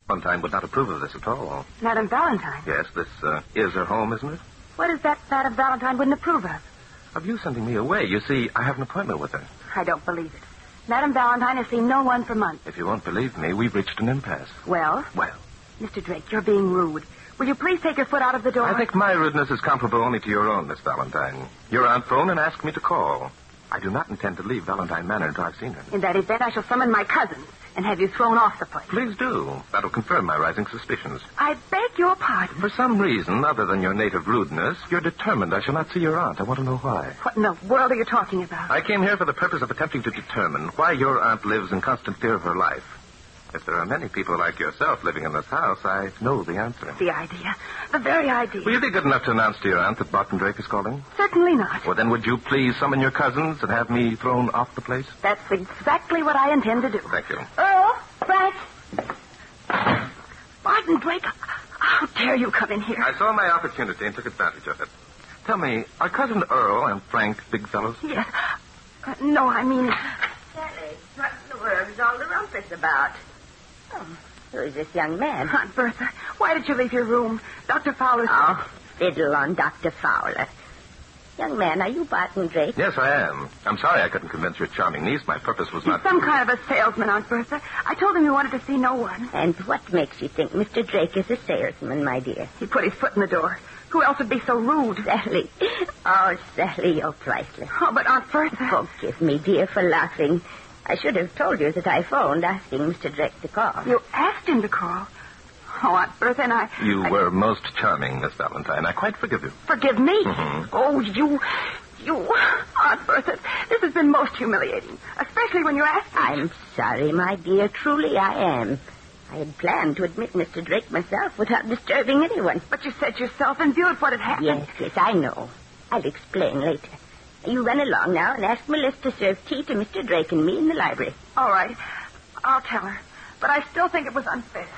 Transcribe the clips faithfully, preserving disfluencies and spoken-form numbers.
Valentine would not approve of this at all. Madame Valentine? Yes, this uh, is her home, isn't it? What is that Madame Valentine wouldn't approve of? Of you sending me away. You see, I have an appointment with her. I don't believe it. Madame Valentine has seen no one for months. If you won't believe me, we've reached an impasse. Well? Well. Mister Drake, you're being rude. Will you please take your foot out of the door? I think my rudeness is comparable only to your own, Miss Valentine. Your aunt phoned and asked me to call. I do not intend to leave Valentine Manor until I've seen her. In that event, I shall summon my cousins and have you thrown off the place. Please do. That'll confirm my rising suspicions. I beg your pardon. For some reason other than your native rudeness, you're determined I shall not see your aunt. I want to know why. What in the world are you talking about? I came here for the purpose of attempting to determine why your aunt lives in constant fear of her life. If there are many people like yourself living in this house, I know the answer. The idea. The very idea. Will you be good enough to announce to your aunt that Barton Drake is calling? Certainly not. Well, then would you please summon your cousins and have me thrown off the place? That's exactly what I intend to do. Thank you. Earl, Frank. Barton Drake, how dare you come in here? I saw my opportunity and took advantage of it. Tell me, are Cousin Earl and Frank big fellows? Yes. Uh, no, I mean... Sally, what in the world is all the rumpus about? Oh, who is this young man? Aunt Bertha, why did you leave your room? Doctor Fowler said... Oh, fiddle on Doctor Fowler. Young man, are you Barton Drake? Yes, I am. I'm sorry I couldn't convince your charming niece. My purpose was He's not... some kind of a salesman, Aunt Bertha. I told him he wanted to see no one. And what makes you think Mister Drake is a salesman, my dear? He put his foot in the door. Who else would be so rude? Sally. Oh, Sally, you're priceless. Oh, but Aunt Bertha... Forgive me, dear, for laughing. I should have told you that I phoned asking Mister Drake to call. You asked him to call? Oh, Aunt Bertha and I... You I... were most charming, Miss Valentine. I quite forgive you. Forgive me? Mm-hmm. Oh, you... You... Aunt Bertha, this has been most humiliating. Especially when you asked me. I'm sorry, my dear. Truly I am. I had planned to admit Mister Drake myself without disturbing anyone. But you said yourself in view of what had happened. Yes, yes, I know. I'll explain later. You run along now and ask Melissa to serve tea to Mister Drake and me in the library. All right. I'll tell her. But I still think it was unfair.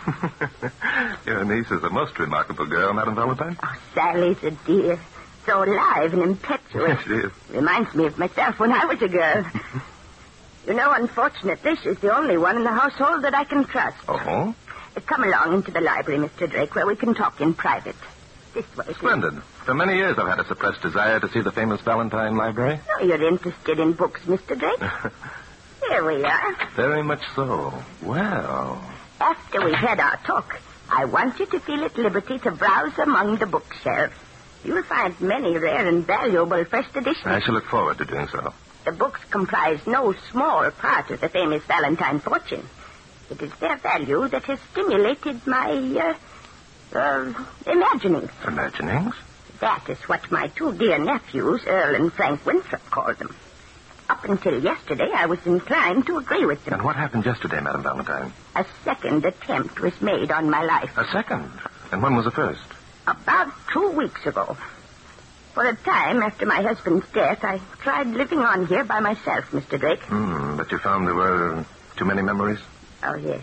Your niece is a most remarkable girl, Madame Valentine. Oh, Sally's a dear. So alive and impetuous. Yes, she is. Reminds me of myself when I was a girl. You know, unfortunately, she's the only one in the household that I can trust. Oh? Uh, come along into the library, Mister Drake, where we can talk in private. This way, please. Splendid. For many years I've had a suppressed desire to see the famous Valentine Library. Oh, you're interested in books, Mister Drake? Here we are. Very much so. Well... After we've had our talk, I want you to feel at liberty to browse among the bookshelves. You'll find many rare and valuable first editions. I shall look forward to doing so. The books comprise no small part of the famous Valentine fortune. It is their value that has stimulated my, uh, uh, imaginings. Imaginings? That is what my two dear nephews, Earl and Frank Winthrop, called them. Up until yesterday, I was inclined to agree with them. And what happened yesterday, Madame Valentine? A second attempt was made on my life. A second? And when was the first? About two weeks ago. For a time after my husband's death, I tried living on here by myself, Mister Drake. Hmm, but you found there were too many memories? Oh, yes.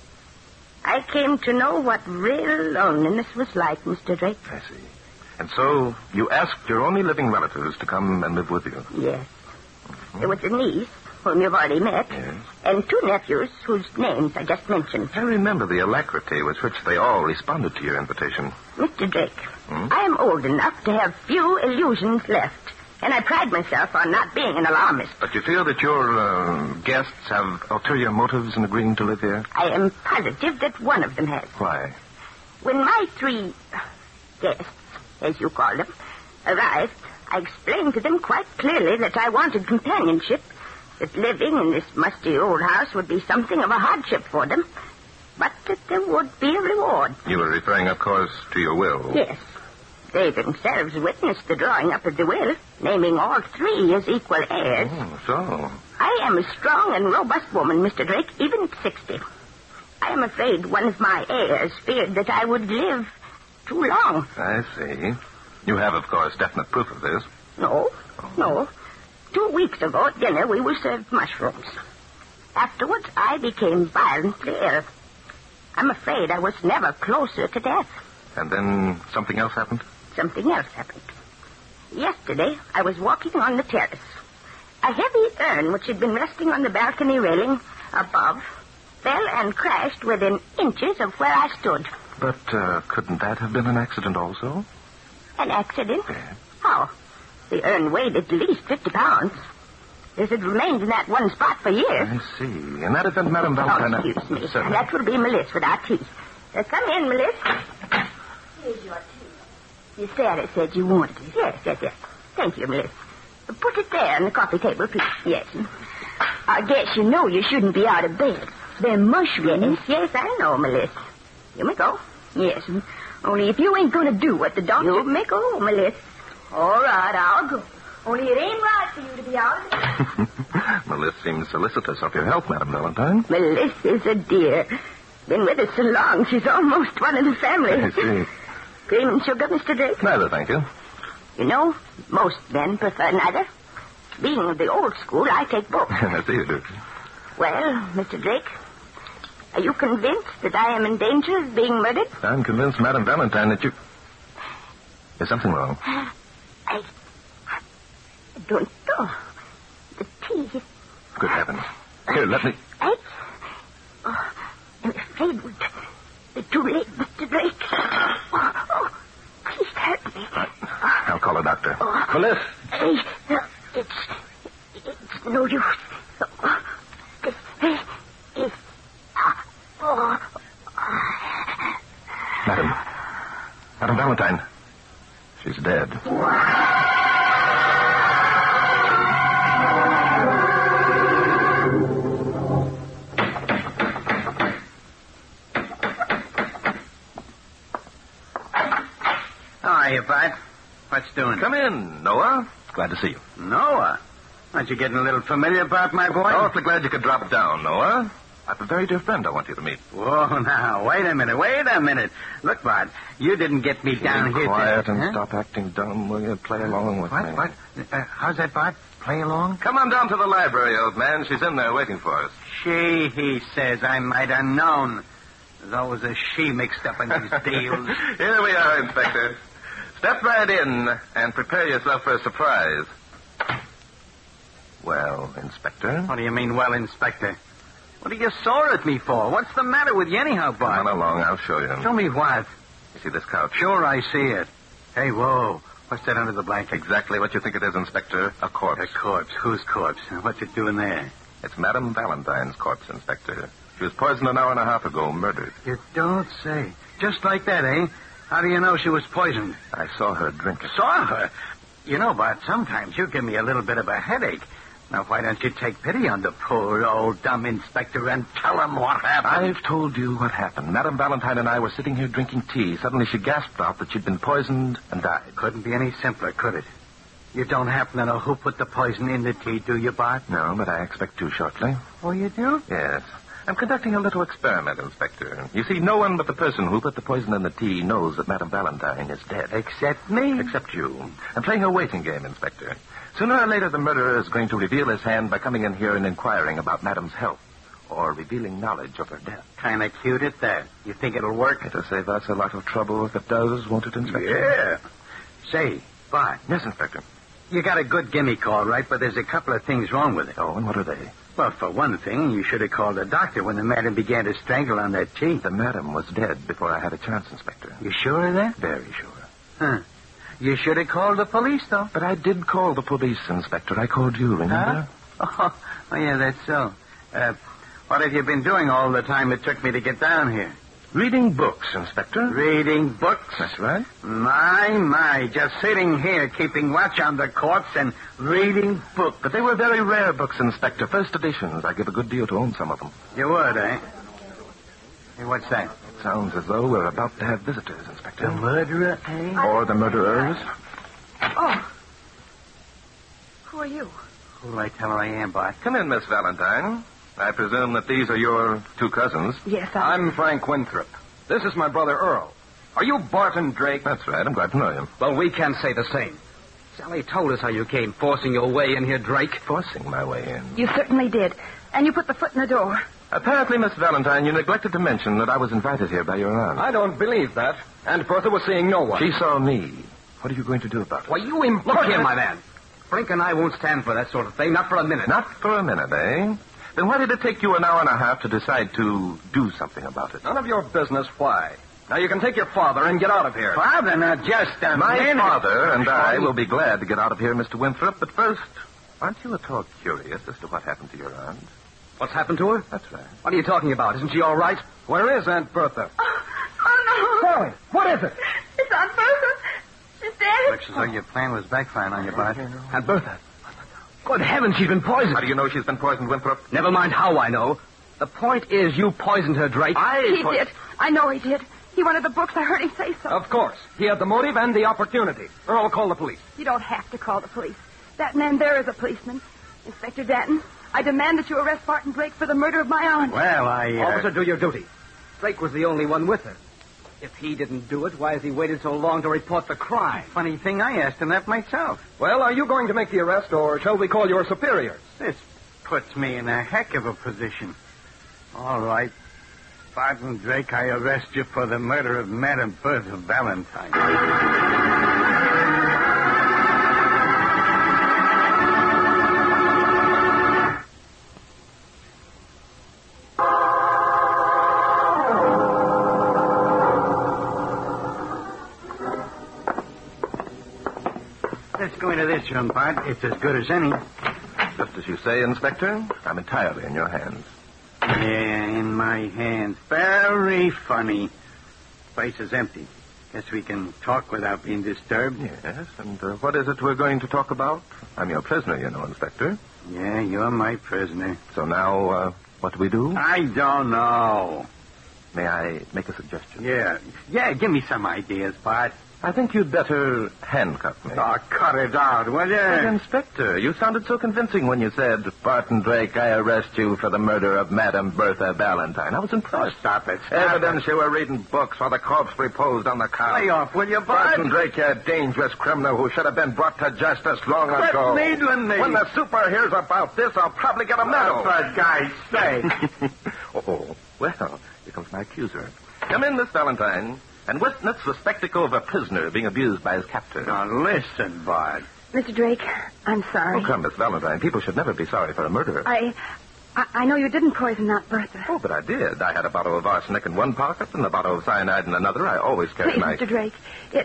I came to know what real loneliness was like, Mister Drake. I see. And so you asked your only living relatives to come and live with you? Yes. There was a niece, whom you've already met, yes, and two nephews whose names I just mentioned. I remember the alacrity with which they all responded to your invitation. Mister Drake, hmm? I am old enough to have few illusions left, and I pride myself on not being an alarmist. But you feel that your uh, guests have ulterior motives in agreeing to live here? I am positive that one of them has. Why? When my three guests, as you call them, arrived, I explained to them quite clearly that I wanted companionship, that living in this musty old house would be something of a hardship for them, but that there would be a reward. You were referring, of course, to your will. Yes. They themselves witnessed the drawing up of the will, naming all three as equal heirs. Oh, so. I am a strong and robust woman, Mister Drake, even at sixty. I am afraid one of my heirs feared that I would live too long. I see. You have, of course, definite proof of this. No, no. Two weeks ago at dinner, we were served mushrooms. Afterwards, I became violently ill. I'm afraid I was never closer to death. And then something else happened? Something else happened. Yesterday, I was walking on the terrace. A heavy urn, which had been resting on the balcony railing above, fell and crashed within inches of where I stood. But uh, couldn't that have been an accident also? An accident? Yes. How? The urn weighed at least fifty pounds. It had remained in that one spot for years. I see. In that event, Madame Valentine... Oh, excuse me. Certainly. That will be Melissa with our tea. Uh, come in, Melissa. Here's your tea. You said it said you wanted it. Yes, yes, yes. Thank you, Melissa. Put it there on the coffee table, please. Yes. I guess you know you shouldn't be out of bed. They're mushrooms. Yes, yes, I know, Melissa. You may go. Yes. Only if you ain't going to do what the doctor... You may go, Melissa. All right, I'll go. Only it ain't right for you to be out of bed. Melissa seems solicitous of your health, Madame Valentine. Melissa's a dear. Been with us so long, she's almost one of the family. I see. Cream and sugar, Mister Drake? Neither, thank you. You know, most men prefer neither. Being of the old school, I take both. I see you do. Well, Mister Drake, are you convinced that I am in danger of being murdered? I'm convinced, Madame Valentine, that you... There's something wrong. I... I don't know. The tea... Good heavens. Here, let me... I... Oh, I'm afraid it would be too late, Mister Drake. Oh, oh, please help me. I, I'll call a doctor. Oh, Melissa! Hey, uh, it's... It's no use. Oh, this... It's... Oh, Madam. Madame Valentine. She's dead. How are you, Bart? What's doing? Come in, Noah. Glad to see you. Noah? Aren't you getting a little familiar, Bart, my boy? Awfully glad you could drop down, Noah. I have a very dear friend I want you to meet. Whoa, now, wait a minute, wait a minute. Look, Bart, you didn't get me down Be here quiet to... and Huh? stop acting dumb, will you? Play along with What, me. what? Uh, how's that, Bart? Play along? Come on down to the library, old man. She's in there waiting for us. She, he says, I might have known. There's always a she mixed up in these deals. Here we are, Inspector. Step right in and prepare yourself for a surprise. Well, Inspector? What do you mean, well, Inspector? What are you sore at me for? What's the matter with you anyhow, Bart? Come on along. I'll show you. Show me what? You see this couch? Sure, I see it. Hey, whoa. What's that under the blanket? Exactly what you think it is, Inspector. A corpse. A corpse. Whose corpse? What's it doing there? It's Madame Valentine's corpse, Inspector. She was poisoned an hour and a half ago, murdered. You don't say. Just like that, eh? How do you know she was poisoned? I saw her drink it. Saw her? You know, Bart, sometimes you give me a little bit of a headache. Now, why don't you take pity on the poor old dumb inspector and tell him what happened? I've told you what happened. Madame Valentine and I were sitting here drinking tea. Suddenly she gasped out that she'd been poisoned and died. Couldn't be any simpler, could it? You don't happen to know who put the poison in the tea, do you, Bart? No, but I expect to shortly. Oh, you do? Yes. I'm conducting a little experiment, Inspector. You see, no one but the person who put the poison in the tea knows that Madame Valentine is dead. Except me? Except you. I'm playing a waiting game, Inspector. Sooner or later, the murderer is going to reveal his hand by coming in here and inquiring about Madame's health, or revealing knowledge of her death. Kind of cute at that. You think it'll work? It'll save us a lot of trouble if it does, won't it, Inspector? Yeah. Say, Bart. Yes, Inspector. You got a good gimmick, all right, but there's a couple of things wrong with it. Oh, and what are they? Well, for one thing, you should have called the doctor when the madam began to strangle on that tea. The madam was dead before I had a chance, Inspector. You sure of that? Very sure. Huh. You should have called the police, though. But I did call the police, Inspector. I called you, remember? Huh? Oh, oh, yeah, that's so. Uh, what have you been doing all the time it took me to get down here? Reading books, Inspector. Reading books? That's right. My, my, just sitting here keeping watch on the corpse and reading books. But they were very rare books, Inspector. First editions. I give a good deal to own some of them. You would, eh? Hey, what's that? It sounds as though we're about to have visitors, Inspector. The murderer, eh? Or the murderers. Oh. Who are you? Who'll I tell her I am, Bart? Come in, Miss Valentine. I presume that these are your two cousins. Yes, I... I'm Frank Winthrop. This is my brother Earl. Are you Barton Drake? That's right. I'm glad to know you. Well, we can say the same. Sally told us how you came forcing your way in here, Drake. Forcing my way in. You certainly did. And you put the foot in the door. Apparently, Miss Valentine, you neglected to mention that I was invited here by your aunt. I don't believe that. Aunt Bertha was seeing no one. She saw me. What are you going to do about it? Why, you import... Look here, my man. Frank and I won't stand for that sort of thing, not for a minute. Not for a minute, eh? Then why did it take you an hour and a half to decide to do something about it? None of your business why. Now you can take your father and get out of here. Father, now just a My minute. father and I will be glad to get out of here, Mister Winthrop, but first, aren't you at all curious as to what happened to your aunt? What's happened to her? That's right. What are you talking about? Isn't she all right? Where is Aunt Bertha? Oh, oh no. Sally, what is it? It's Aunt Bertha. She's dead. Looks as though your plan was backfiring on you, Bart. Aunt Bertha. Good heavens, she's been poisoned. How do you know she's been poisoned, Winthrop? Never mind how I know. The point is you poisoned her, Drake. I... He did. I know he did. He wanted the books. I heard him say so. Of course. He had the motive and the opportunity. Or I'll call the police. You don't have to call the police. That man there is a policeman. Inspector Danton, I demand that you arrest Barton Drake for the murder of my aunt. Well, I... Uh... Officer, do your duty. Drake was the only one with her. If he didn't do it, why has he waited so long to report the crime? Funny thing, I asked him that myself. Well, are you going to make the arrest, or shall we call your superiors? This puts me in a heck of a position. All right. Barton Drake, I arrest you for the murder of Madame Bertha Valentine. Let's go into this room, Bart. It's as good as any. Just as you say, Inspector, I'm entirely in your hands. Yeah, in my hands. Very funny. Place is empty. Guess we can talk without being disturbed. Yes, and uh, what is it we're going to talk about? I'm your prisoner, you know, Inspector. Yeah, you're my prisoner. So now, uh, what do we do? I don't know. May I make a suggestion? Yeah. Yeah, give me some ideas, Bart. I think you'd better handcuff me. Oh, cut it out, will But, you? Inspector, you sounded so convincing when you said, Barton Drake, I arrest you for the murder of Madame Bertha Valentine. I was impressed. Oh, stop it. Stop Evidence you were reading books while the corpse reposed on the couch. Lay off, will you, Bart? Barton Drake, you're a dangerous criminal who should have been brought to justice long Quit ago. needling me. When the super hears about this, I'll probably get a medal. For God's sake. Oh, well, here comes my accuser. Come in, Miss Valentine, and witness the spectacle of a prisoner being abused by his captor. Now, listen, Bart. Mister Drake, I'm sorry. Oh, come, Miss Valentine. People should never be sorry for a murderer. I, I, I know you didn't poison Aunt Bertha. Oh, but I did. I had a bottle of arsenic in one pocket and a bottle of cyanide in another. I always carry Please, my... Mister Drake, it...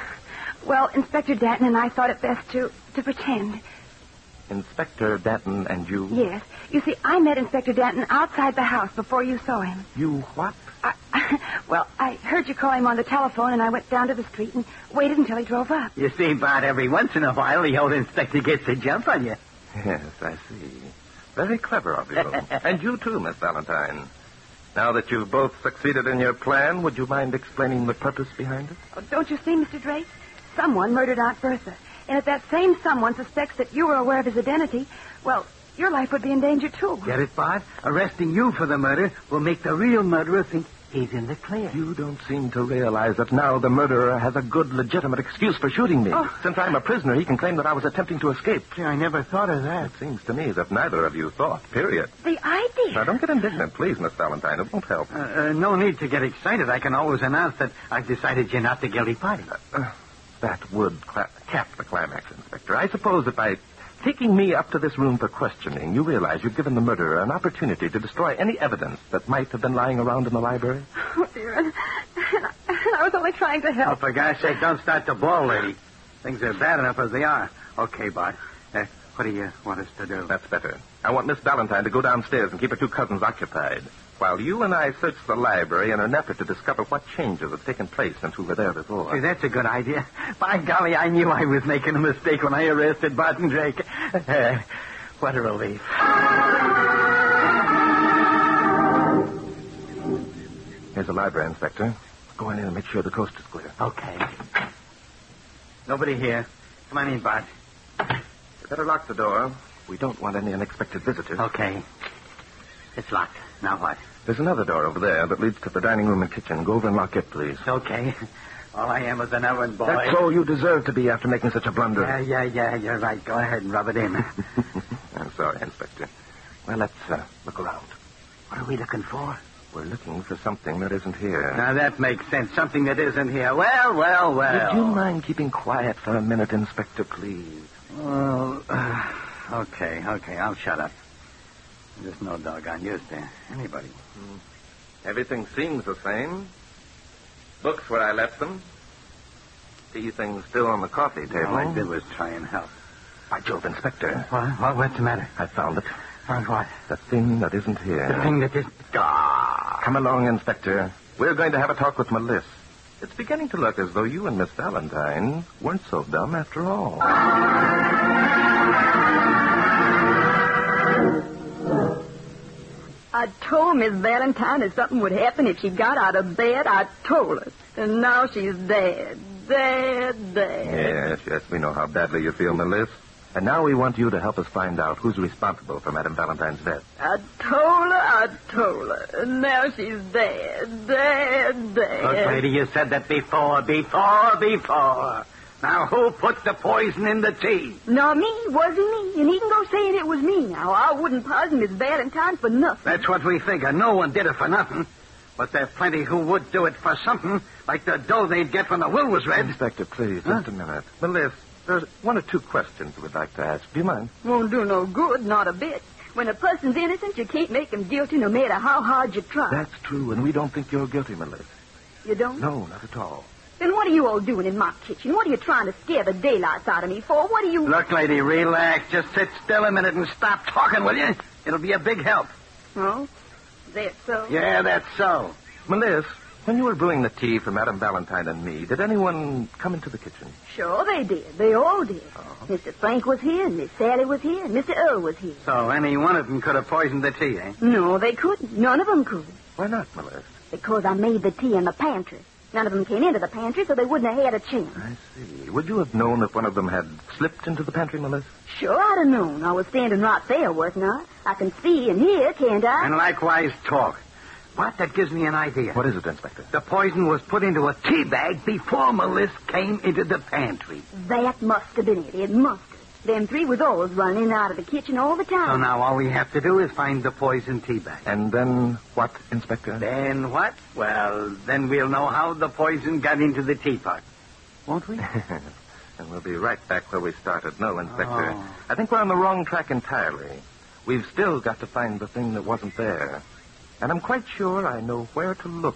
Well, Inspector Danton and I thought it best to, to pretend. Inspector Danton and you? Yes. You see, I met Inspector Danton outside the house before you saw him. You what? I, well, I heard you call him on the telephone, and I went down to the street and waited until he drove up. You see, Bart, every once in a while, the old inspector gets a jump on you. Yes, I see. Very clever of you. And you too, Miss Valentine. Now that you've both succeeded in your plan, would you mind explaining the purpose behind it? Oh, don't you see, Mister Drake? Someone murdered Aunt Bertha. And if that same someone suspects that you were aware of his identity, well, your life would be in danger, too. Get it, Bart? Arresting you for the murder will make the real murderer think he's in the clear. You don't seem to realize that now the murderer has a good, legitimate excuse for shooting me. Oh. Since I'm a prisoner, he can claim that I was attempting to escape. Gee, I never thought of that. It seems to me as if neither of you thought, period. The idea. Now, don't get indignant, please, Miss Valentine. It won't help. Uh, uh, no need to get excited. I can always announce that I've decided you're not the guilty party. Uh, that would cla- cap the climax, Inspector. I suppose that by taking me up to this room for questioning, you realize you've given the murderer an opportunity to destroy any evidence that might have been lying around in the library? Oh, dear. And, and I, and I was only trying to Oh, help. for God's sake, don't start the ball, lady. Things are bad enough as they are. Okay, Bart. Uh, what do you want us to do? That's better. I want Miss Valentine to go downstairs and keep her two cousins occupied, while you and I search the library in an effort to discover what changes have taken place since we were there before. Hey, that's a good idea. By golly, I knew I was making a mistake when I arrested Barton Drake. Uh, what a relief. Here's the library, Inspector. Go on in and make sure the coast is clear. Okay. Nobody here. Come on in, Bart. You better lock the door. We don't want any unexpected visitors. Okay. It's locked. Now what? There's another door over there that leads to the dining room and kitchen. Go over and lock it, please. Okay. All I am is an errand boy. That's all you deserve to be after making such a blunder. Yeah, yeah, yeah, you're right. Go ahead and rub it in. I'm sorry, Inspector. Well, let's uh, look around. What are we looking for? We're looking for something that isn't here. Now, that makes sense. Something that isn't here. Well, well, well. Would you mind keeping quiet for a minute, Inspector, please? Well, uh, okay, okay. I'll shut up. There's no doggone use to anybody. Everything seems the same. Books where I left them. Tea things still on the coffee table. All I did was try and help. By Jove, Inspector. What? what? What's the matter? I found it. Found what? The thing that isn't here. The thing that is... Ah! Come along, Inspector. We're going to have a talk with Melissa. It's beginning to look as though you and Miss Valentine weren't so dumb after all. I told Miss Valentine that something would happen if she got out of bed. I told her. And now she's dead. Dead, dead. Yes, yes, we know how badly you feel, Melissa. And now we want you to help us find out who's responsible for Madame Valentine's death. I told her, I told her. And now she's dead. Dead, dead. Look, lady, you said that before, before, before. Now, who put the poison in the tea? Not me. Wasn't me. And he can go saying it was me. Now, I wouldn't poison Miss Valentine for nothing. That's what we figure. No one did it for nothing. But there's plenty who would do it for something, like the dough they'd get when the will was read. Inspector, please, Huh? just a minute. Melissa, there's one or two questions we'd like to ask. Do you mind? Won't do no good, not a bit. When a person's innocent, you can't make him guilty no matter how hard you try. That's true, and we don't think you're guilty, Melissa. You don't? No, not at all. Then what are you all doing in my kitchen? What are you trying to scare the daylights out of me for? What are you... Look, lady, relax. Just sit still a minute and stop talking, will you? It'll be a big help. Oh? That so? Yeah, that's so. Melissa, when you were brewing the tea for Madame Valentine and me, did anyone come into the kitchen? Sure they did. They all did. Uh-huh. Mister Frank was here, and Miss Sally was here, and Mister Earl was here. So any one of them could have poisoned the tea, eh? No, they couldn't. None of them could. Why not, Melissa? Because I made the tea in the pantry. None of them came into the pantry, so they wouldn't have had a chance. I see. Would you have known if one of them had slipped into the pantry, Melissa? Sure I'd have known. I was standing right there, wasn't I? I can see and hear, can't I? And likewise talk. What? That gives me an idea. What is it, Inspector? The poison was put into a tea bag before Melissa came into the pantry. That must have been it. It must have. Them three was always running in and out of the kitchen all the time. So now all we have to do is find the poison tea bag. And then what, Inspector? Then what? Well, then we'll know how the poison got into the teapot. Won't we? And we'll be right back where we started. No, Inspector. Oh. I think we're on the wrong track entirely. We've still got to find the thing that wasn't there. And I'm quite sure I know where to look.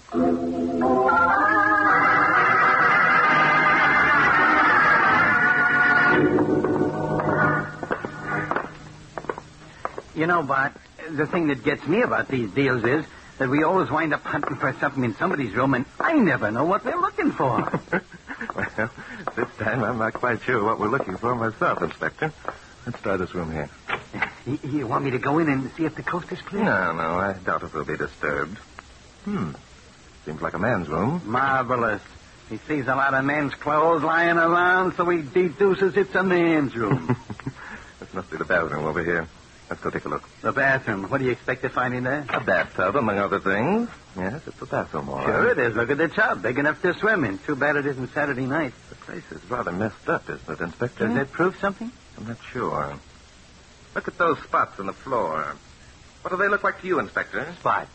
You know, Bart, the thing that gets me about these deals is that we always wind up hunting for something in somebody's room, and I never know what we're looking for. Well, this time I'm not quite sure what we're looking for myself, Inspector. Let's try this room here. you, you want me to go in and see if the coast is clear? No, no, I doubt if we'll be disturbed. Hmm. Seems like a man's room. Marvelous. He sees a lot of men's clothes lying around, so he deduces it's a man's room. This must be the bathroom over here. Let's go take a look. The bathroom. What do you expect to find in there? A bathtub, among other things. Yes, it's a bathroom, all right. Sure it is. Look at the tub. Big enough to swim in. Too bad it isn't Saturday night. The place is rather messed up, isn't it, Inspector? Does that prove something? I'm not sure. Look at those spots on the floor. What do they look like to you, Inspector? Spot.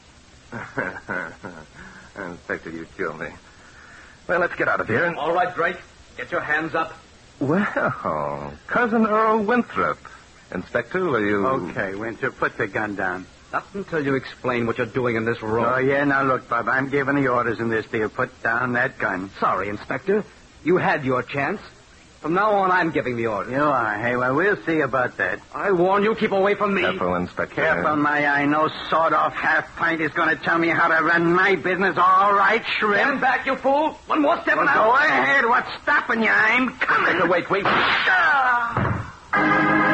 Inspector, you kill me. Well, let's get out of here. And... All right, Drake. Get your hands up. Well, Cousin Earl Winthrop. Inspector, will you... Okay, Winter, put the gun down. Not until you explain what you're doing in this room. Oh, yeah, now look, Bob, I'm giving the orders in this deal. Put down that gun. Sorry, Inspector. You had your chance. From now on, I'm giving the orders. You are. Hey, well, we'll see about that. I warn you, keep away from me. Careful, Inspector. Careful, my eye. No sawed-off half-pint is going to tell me how to run my business. All right, shrimp. Stand back, you fool. One more step Well, and go I'll... ahead. What's stopping you? I'm coming. Inspector, wait, wait. Ah!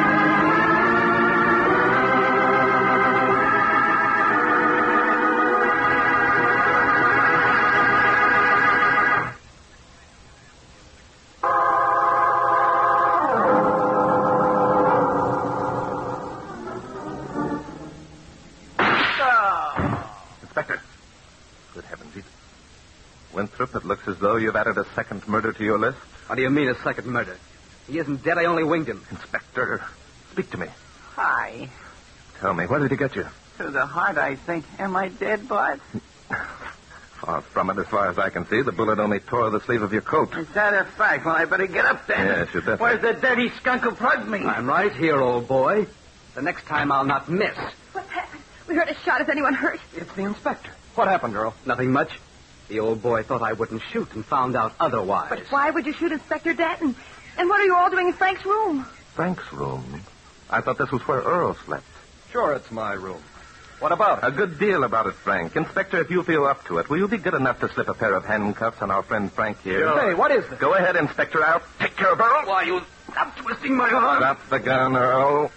Inspector. Good heavens. He's... Winthrop, it looks as though you've added a second murder to your list. What do you mean, a second murder? He isn't dead. I only winged him. Inspector, speak to me. Hi. Tell me, where did he get you? To the heart, I think. Am I dead, Bart? Far from it, as far as I can see. The bullet only tore the sleeve of your coat. Is that a fact? Well, I better get up then. Yes, you better. Where's the dirty skunk who plugged me? I'm right here, old boy. The next time I'll not miss. What happened? We heard a shot. Is anyone hurt? It's the inspector. What happened, girl? Nothing much. The old boy thought I wouldn't shoot and found out otherwise. But why would you shoot Inspector Danton? And what are you all doing in Frank's room? Frank's room? I thought this was where Earl slept. Sure, it's my room. What about it? A good deal about it, Frank. Inspector, if you feel up to it, will you be good enough to slip a pair of handcuffs on our friend Frank here? Sure. Hey, what is this? Go ahead, Inspector. I'll take care of Earl. Why, you stop twisting my arm. Drop the gun, Earl.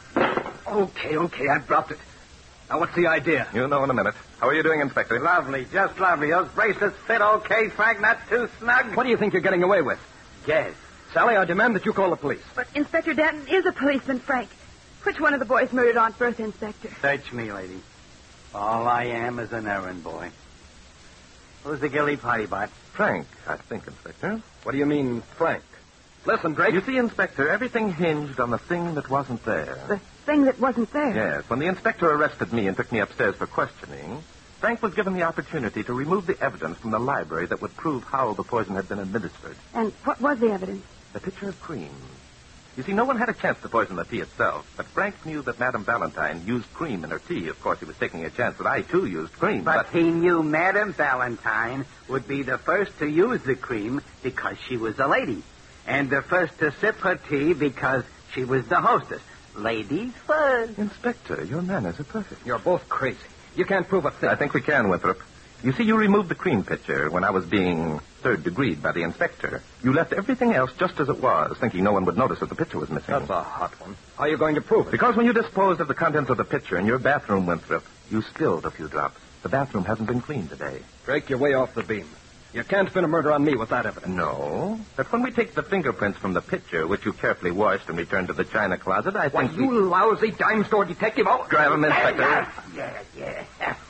Okay, okay, I've dropped it. Now, what's the idea? You'll know in a minute. How are you doing, Inspector? Lovely, just lovely. Those bracelets fit okay, Frank, not too snug? What do you think you're getting away with? Guess. Sally, I demand that you call the police. But Inspector Danton is a policeman, Frank. Which one of the boys murdered Aunt Bertha, Inspector? Search me, lady. All I am is an errand boy. Who's the guilty party, Bart? Frank, I think, Inspector. What do you mean, Frank? Listen, Drake. You see, Inspector, everything hinged on the thing that wasn't there. The thing that wasn't there. Yes, when the inspector arrested me and took me upstairs for questioning, Frank was given the opportunity to remove the evidence from the library that would prove how the poison had been administered. And what was the evidence? The pitcher of cream. You see, no one had a chance to poison the tea itself, but Frank knew that Madame Valentine used cream in her tea. Of course, he was taking a chance that I, too, used cream. But, But, he knew Madame Valentine would be the first to use the cream because she was a lady. And the first to sip her tea because she was the hostess. Ladies first. Inspector, your manners are perfect. You're both crazy. You can't prove a thing. I think we can, Winthrop. You see, you removed the cream pitcher when I was being third-degreed by the inspector. You left everything else just as it was, thinking no one would notice that the pitcher was missing. That's a hot one. How are you going to prove it? Because when you disposed of the contents of the pitcher in your bathroom, Winthrop, you spilled a few drops. The bathroom hasn't been cleaned today. Drake, you're way off the beam. You can't pin a murder on me with that evidence. No. But when we take the fingerprints from the pitcher, which you carefully washed and returned to the china closet, I Why, think... you we... lousy dime store detective. Oh, Drive him, Inspector. Yeah, yeah.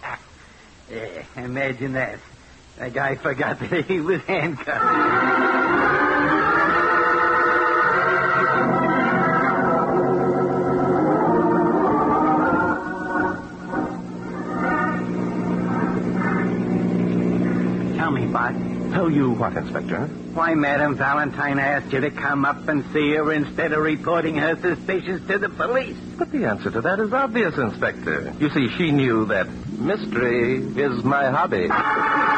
yeah. Imagine that. The guy forgot that he was handcuffed. Tell me, Bart. Tell you what, Inspector? Why Madame Valentine asked you to come up and see her instead of reporting her suspicions to the police. But the answer to that is obvious, Inspector. You see, she knew that mystery is my hobby.